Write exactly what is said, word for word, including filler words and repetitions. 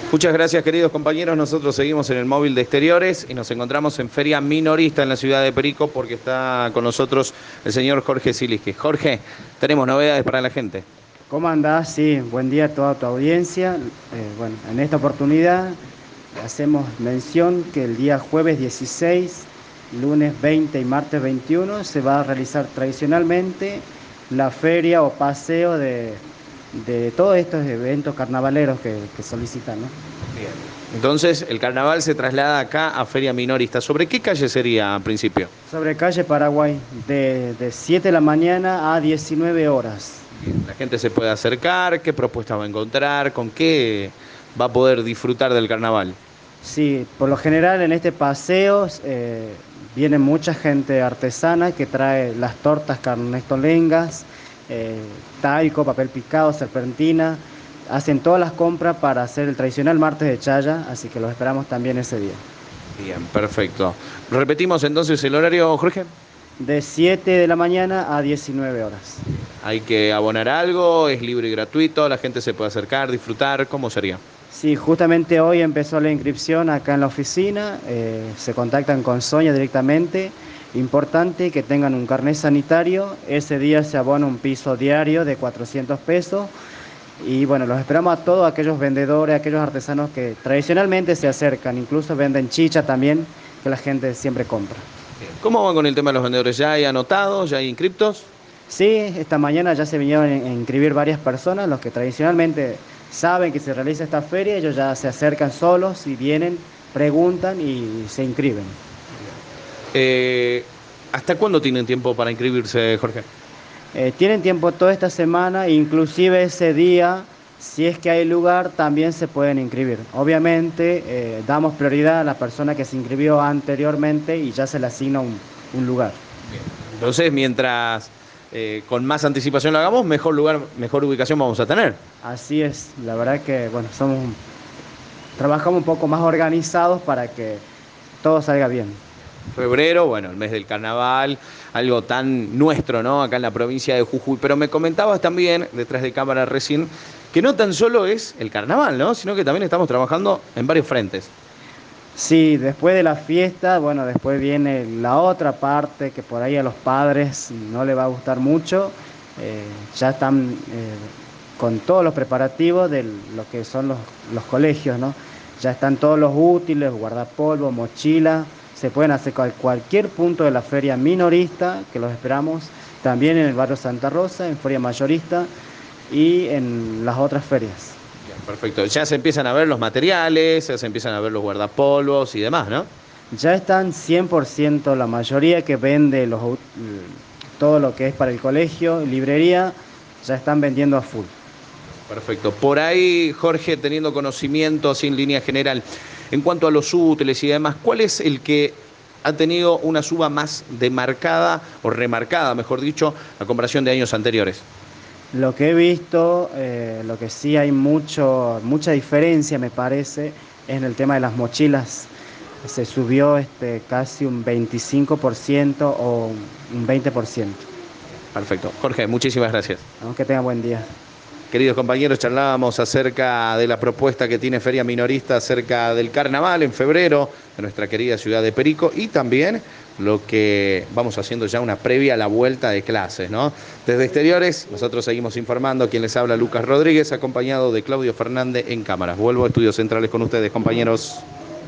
Muchas gracias, queridos compañeros. Nosotros seguimos en el móvil de exteriores y nos encontramos en Feria Minorista en la ciudad de Perico porque está con nosotros el señor Jorge Silisky. Jorge, tenemos novedades para la gente. ¿Cómo andás? Sí, buen día a toda tu audiencia. Eh, bueno, en esta oportunidad hacemos mención que el día jueves dieciséis, lunes veinte y martes veintiuno se va a realizar tradicionalmente la feria o paseo de, de todos estos eventos carnavaleros que, que solicitan, ¿no? Bien. Entonces, el carnaval se traslada acá a Feria Minorista. ¿Sobre qué calle sería al principio? Sobre calle Paraguay, de, de siete de la mañana a diecinueve horas. Bien. La gente se puede acercar, qué propuestas va a encontrar, con qué va a poder disfrutar del carnaval. Sí, por lo general en este paseo eh, viene mucha gente artesana que trae las tortas carnestolengas, eh, talco, papel picado, serpentina. Hacen todas las compras para hacer el tradicional martes de chaya, así que los esperamos también ese día. Bien, perfecto. Repetimos entonces el horario, Jorge. De siete de la mañana a diecinueve horas. Hay que abonar algo, es libre y gratuito, la gente se puede acercar, disfrutar, ¿cómo sería? Sí, justamente hoy empezó la inscripción acá en la oficina, eh, se contactan con Sonia directamente. Importante que tengan un carnet sanitario, ese día se abona un piso diario de cuatrocientos pesos. Y bueno, los esperamos a todos aquellos vendedores, aquellos artesanos que tradicionalmente se acercan, incluso venden chicha también, que la gente siempre compra. ¿Cómo van con el tema de los vendedores? ¿Ya hay anotados, ya hay inscriptos? Sí, esta mañana ya se vinieron a inscribir varias personas, los que tradicionalmente saben que se realiza esta feria, ellos ya se acercan solos y vienen, preguntan y se inscriben. Eh, ¿Hasta cuándo tienen tiempo para inscribirse, Jorge? Eh, tienen tiempo toda esta semana, inclusive ese día, si es que hay lugar, también se pueden inscribir. Obviamente, eh, damos prioridad a la persona que se inscribió anteriormente y ya se le asigna un, un lugar. Bien. Entonces, mientras eh, con más anticipación lo hagamos, mejor lugar, mejor ubicación vamos a tener. Así es, la verdad que, bueno, somos, trabajamos un poco más organizados para que todo salga bien. Febrero, bueno, el mes del carnaval, algo tan nuestro, ¿no? Acá en la provincia de Jujuy. Pero me comentabas también, detrás de cámara recién, que no tan solo es el carnaval, ¿no? Sino que también estamos trabajando en varios frentes. Sí, después de la fiesta, bueno, después viene la otra parte que por ahí a los padres no les va a gustar mucho. Eh, ya están eh, con todos los preparativos de lo que son los, los colegios, ¿no? Ya están todos los útiles, guardapolvo, mochila. Se pueden hacer a cualquier punto de la feria minorista, que los esperamos también en el barrio Santa Rosa, en feria mayorista y en las otras ferias. Bien, perfecto. Ya se empiezan a ver los materiales, ya se empiezan a ver los guardapolvos y demás, ¿no? Ya están cien por ciento la mayoría que vende los, todo lo que es para el colegio, librería, ya están vendiendo a full. Perfecto. Por ahí, Jorge, teniendo conocimiento así en línea general, en cuanto a los útiles y demás, ¿cuál es el que ha tenido una suba más demarcada o remarcada, mejor dicho, a comparación de años anteriores? Lo que he visto, eh, lo que sí hay mucho, mucha diferencia, me parece, es en el tema de las mochilas. Se subió este, casi un veinticinco por ciento o un veinte por ciento. Perfecto. Jorge, muchísimas gracias. Aunque tengan buen día. Queridos compañeros, charlábamos acerca de la propuesta que tiene Feria Minorista acerca del carnaval en febrero de nuestra querida ciudad de Perico y también lo que vamos haciendo ya una previa a la vuelta de clases, ¿no? Desde exteriores, nosotros seguimos informando. Quien les habla, Lucas Rodríguez, acompañado de Claudio Fernández en cámaras. Vuelvo a Estudios Centrales con ustedes, compañeros.